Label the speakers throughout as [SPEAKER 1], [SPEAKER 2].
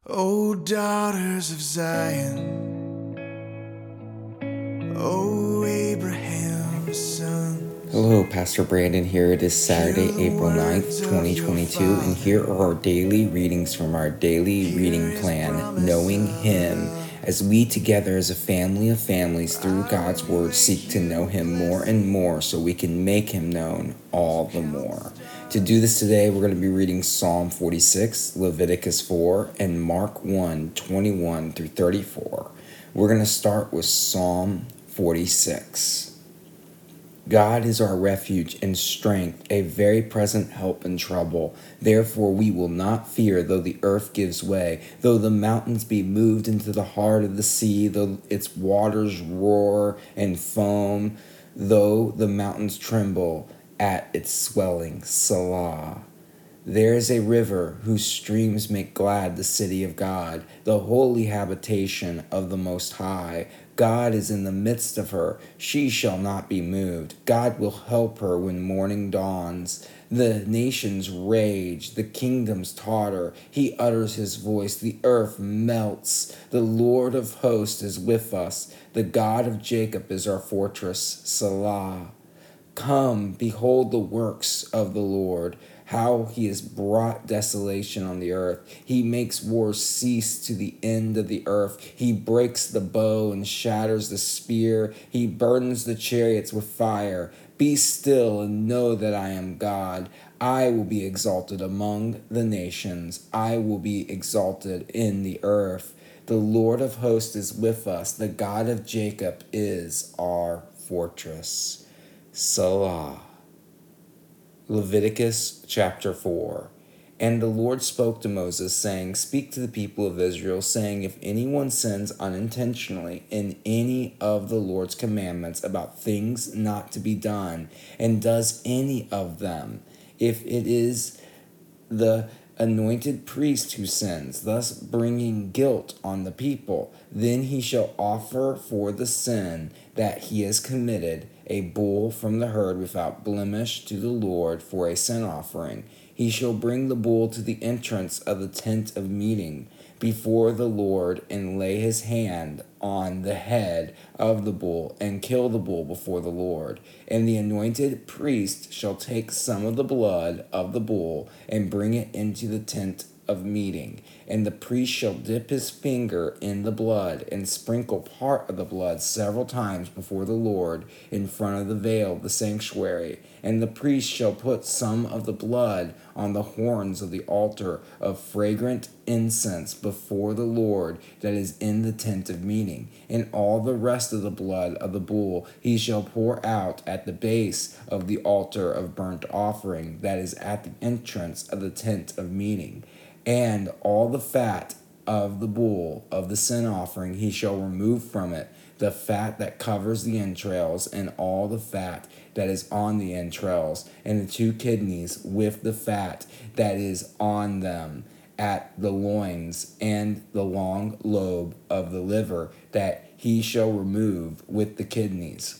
[SPEAKER 1] O daughters of Zion, O Abraham's son.
[SPEAKER 2] Hello, Pastor Brandon here. It is Saturday, April 9th, 2022, and here are our daily readings from our daily reading plan, Knowing Him, as we together as a family of families through God's Word seek to know Him more and more so we can make Him known all the more. To do this today, we're going to be reading Psalm 46, Leviticus 4, and Mark 1, 21 through 34. We're going to start with Psalm 46. God is our refuge and strength, a very present help in trouble. Therefore we will not fear, though the earth gives way, though the mountains be moved into the heart of the sea, though its waters roar and foam, though the mountains tremble at its swelling. Selah. There is a river whose streams make glad the city of God, the holy habitation of the Most High. God is in the midst of her. She shall not be moved. God will help her when morning dawns. The nations rage, the kingdoms totter. He utters his voice, the earth melts. The Lord of hosts is with us. The God of Jacob is our fortress. Selah. Come, behold the works of the Lord, how he has brought desolation on the earth. He makes wars cease to the end of the earth. He breaks the bow and shatters the spear. He burdens the chariots with fire. Be still and know that I am God. I will be exalted among the nations. I will be exalted in the earth. The Lord of hosts is with us. The God of Jacob is our fortress. Selah. Leviticus chapter 4. And the Lord spoke to Moses, saying, Speak to the people of Israel, saying, If anyone sins unintentionally in any of the Lord's commandments about things not to be done, and does any of them, if it is the anointed priest who sins, thus bringing guilt on the people, then he shall offer for the sin that he has committed a bull from the herd without blemish to the Lord for a sin offering. He shall bring the bull to the entrance of the tent of meeting before the Lord, and lay his hand on the head of the bull, and kill the bull before the Lord. And the anointed priest shall take some of the blood of the bull, and bring it into the tent of meeting. And the priest shall dip his finger in the blood, and sprinkle part of the blood several times before the Lord in front of the veil of the sanctuary. And the priest shall put some of the blood on the horns of the altar of fragrant incense before the Lord that is in the tent of meeting. And all the rest of the blood of the bull he shall pour out at the base of the altar of burnt offering that is at the entrance of the tent of meeting. And all the fat of the bull of the sin offering he shall remove from it, the fat that covers the entrails, and all the fat that is on the entrails, and the 2 kidneys with the fat that is on them, at the loins, and the long lobe of the liver that he shall remove with the kidneys,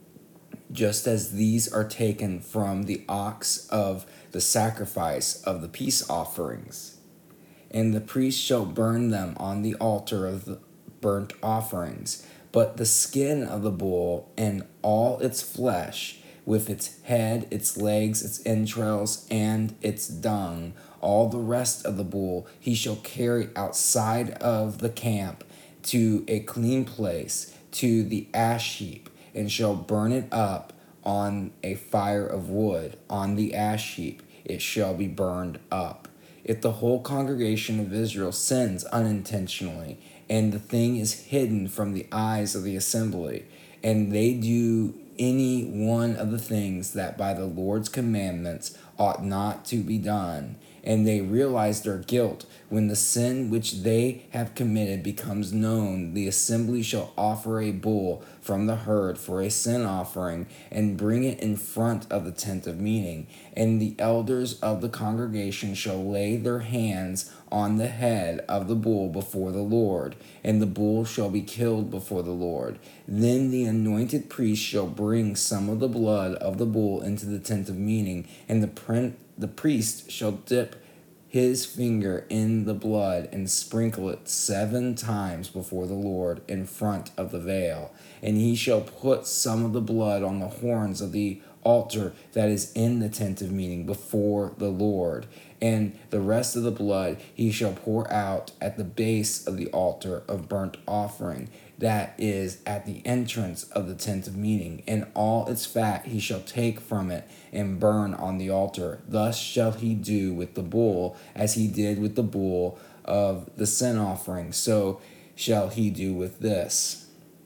[SPEAKER 2] just as these are taken from the ox of the sacrifice of the peace offerings. And the priest shall burn them on the altar of the burnt offerings. But the skin of the bull and all its flesh, with its head, its legs, its entrails, and its dung, all the rest of the bull he shall carry outside of the camp to a clean place, to the ash heap, and shall burn it up on a fire of wood. On the ash heap it shall be burned up. If the whole congregation of Israel sins unintentionally, and the thing is hidden from the eyes of the assembly, and they do any one of the things that by the Lord's commandments ought not to be done, and they realize their guilt, when the sin which they have committed becomes known, the assembly shall offer a bull from the herd for a sin offering, and bring it in front of the tent of meeting. And the elders of the congregation shall lay their hands on the head of the bull before the Lord, and the bull shall be killed before the Lord. Then the anointed priest shall bring some of the blood of the bull into the tent of meeting, and the priest shall dip his finger in the blood and sprinkle it 7 times before the Lord in front of the veil. And he shall put some of the blood on the horns of the altar that is in the tent of meeting before the Lord. And the rest of the blood he shall pour out at the base of the altar of burnt offering, that is at the entrance of the tent of meeting, and all its fat he shall take from it and burn on the altar. Thus shall he do with the bull, as he did with the bull of the sin offering, so shall he do with this.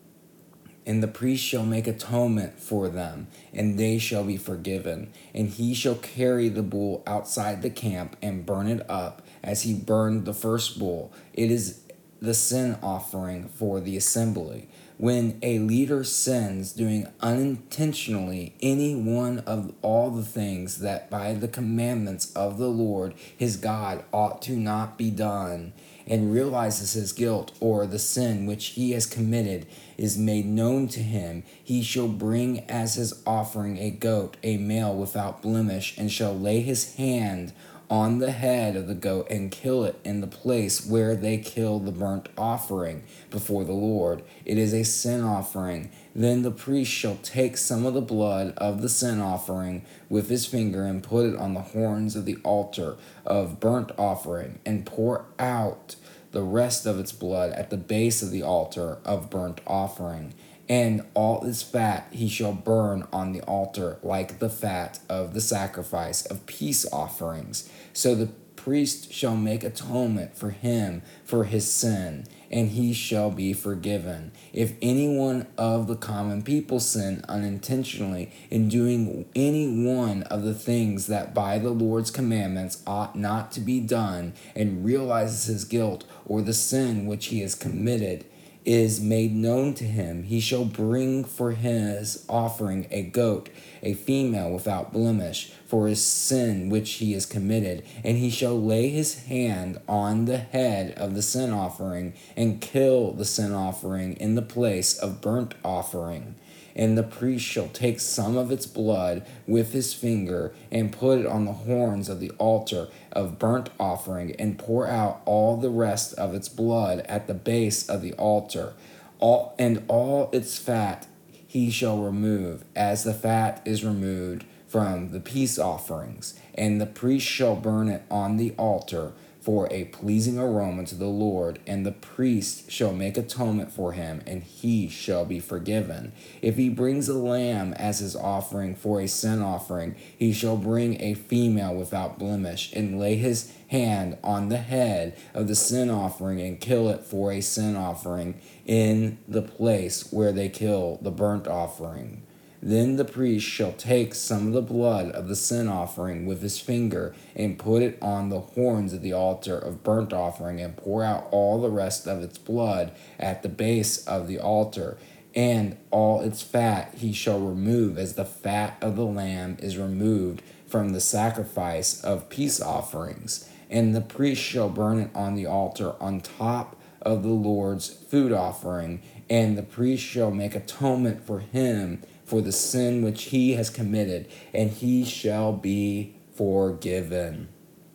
[SPEAKER 2] And the priest shall make atonement for them, and they shall be forgiven. And he shall carry the bull outside the camp and burn it up, as he burned the first bull. It is the sin offering for the assembly. When a leader sins, doing unintentionally any one of all the things that by the commandments of the Lord his God ought to not be done, and realizes his guilt, or the sin which he has committed is made known to him, he shall bring as his offering a goat, a male without blemish, and shall lay his hand on the head of the goat and kill it in the place where they kill the burnt offering before the Lord. It is a sin offering. Then the priest shall take some of the blood of the sin offering with his finger and put it on the horns of the altar of burnt offering, and pour out the rest of its blood at the base of the altar of burnt offering. And all its fat he shall burn on the altar, like the fat of the sacrifice of peace offerings. So the priest shall make atonement for him for his sin, and he shall be forgiven. If any one of the common people sin unintentionally in doing any one of the things that by the Lord's commandments ought not to be done, and realizes his guilt, or the sin which he has committed is made known to him, he shall bring for his offering a goat, a female without blemish, for his sin which he has committed, and he shall lay his hand on the head of the sin offering and kill the sin offering in the place of burnt offering. And the priest shall take some of its blood with his finger and put it on the horns of the altar of burnt offering, and pour out all the rest of its blood at the base of the altar. All its fat he shall remove, as the fat is removed from the peace offerings. And the priest shall burn it on the altar for a pleasing aroma to the Lord, and the priest shall make atonement for him, and he shall be forgiven. If he brings a lamb as his offering for a sin offering, he shall bring a female without blemish, and lay his hand on the head of the sin offering, and kill it for a sin offering in the place where they kill the burnt offering. Then the priest shall take some of the blood of the sin offering with his finger, and put it on the horns of the altar of burnt offering, and pour out all the rest of its blood at the base of the altar. And all its fat he shall remove, as the fat of the lamb is removed from the sacrifice of peace offerings. And the priest shall burn it on the altar on top of the Lord's food offering, and the priest shall make atonement for him for the sin which he has committed, and he shall be forgiven.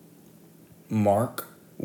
[SPEAKER 2] Mark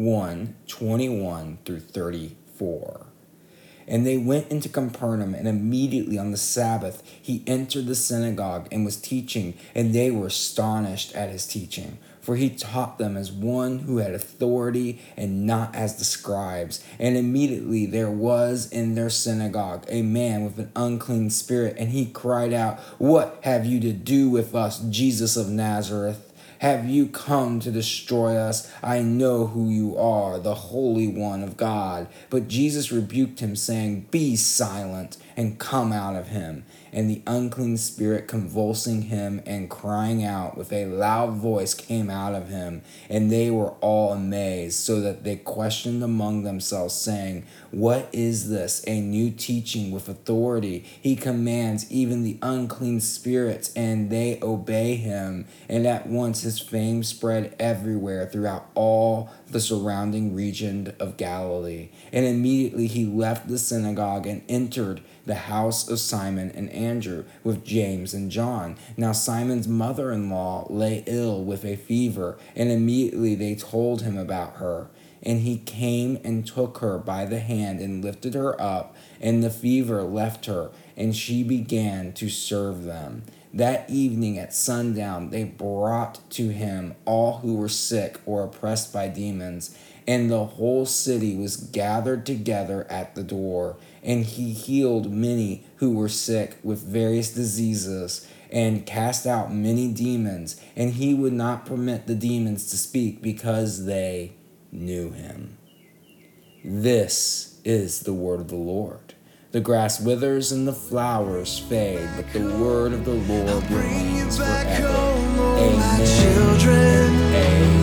[SPEAKER 2] 1:21 through 34. And they went into Capernaum, and immediately on the Sabbath he entered the synagogue and was teaching, and they were astonished at his teaching. For he taught them as one who had authority, and not as the scribes. And immediately there was in their synagogue a man with an unclean spirit, and he cried out, "What have you to do with us, Jesus of Nazareth? Have you come to destroy us? I know who you are, the Holy One of God." But Jesus rebuked him, saying, "Be silent, and come out of him." And the unclean spirit, convulsing him and crying out with a loud voice, came out of him. And they were all amazed, so that they questioned among themselves, saying, "What is this? A new teaching with authority. He commands even the unclean spirits, and they obey him." And at once his fame spread everywhere throughout all the surrounding region of Galilee. And immediately he left the synagogue and entered the house of Simon and Andrew, with James and John. Now Simon's mother-in-law lay ill with a fever, and immediately they told him about her. And he came and took her by the hand and lifted her up, and the fever left her, and she began to serve them. That evening at sundown they brought to him all who were sick or oppressed by demons, and the whole city was gathered together at the door. And he healed many who were sick with various diseases, and cast out many demons, and he would not permit the demons to speak, because they knew him. This is the word of the Lord. The grass withers and the flowers fade, but the word of the Lord remains forever. Amen.
[SPEAKER 1] Children.
[SPEAKER 2] Amen.